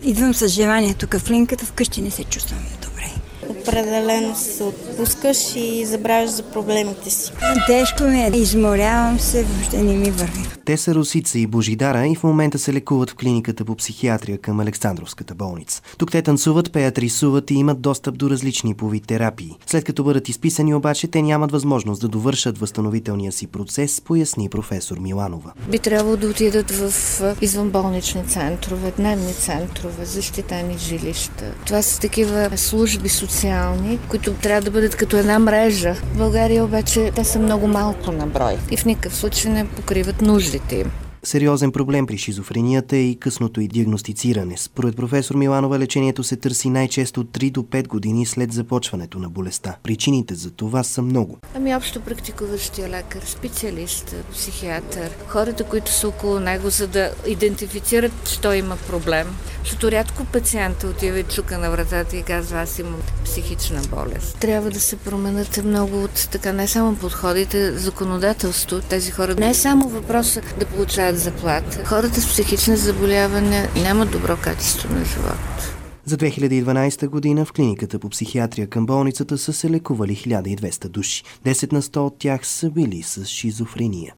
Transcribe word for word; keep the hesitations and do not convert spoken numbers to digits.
Идвам с желание тук в клиниката, вкъщи не се чувствам добре. Определено се отпускаш и забравяш за проблемите си. Тежко ми е, изморявам се, въобще не ми върви. Те са Росица и Божидара и в момента се лекуват в клиниката по психиатрия към Александровската болница. Тук те танцуват, пеят, рисуват и имат достъп до различни по вид терапии. След като бъдат изписани обаче, те нямат възможност да довършат възстановителния си процес, поясни професор Миланова. Би трябвало да отидат в извънболнични центрове, дневни центрове, защитени жилища. Това са такива служби социални, които трябва да бъдат като една мрежа. В България обаче те са много малко на брой и в никакъв случай не покриват нуждите им. Сериозен проблем при шизофренията е и късното й диагностициране. Според професор Миланова лечението се търси най-често от три до пет години след започването на болестта. Причините за това са много. Ами общо практикуващия лекар, специалист, психиатър, хората, които са около него, за да идентифицират, що има проблем. Защото рядко пациента отива и чука на вратата и казва: аз имам психична болест. Трябва да се променят много от така не само подходите, законодателство. Тези хора не е само въпроса да получават заплата. Хората с психични заболявания нямат добро качество на живот. За две хиляди и дванадесета година в клиниката по психиатрия към болницата са се лекували хиляда и двеста души. десет на сто от тях са били с шизофрения.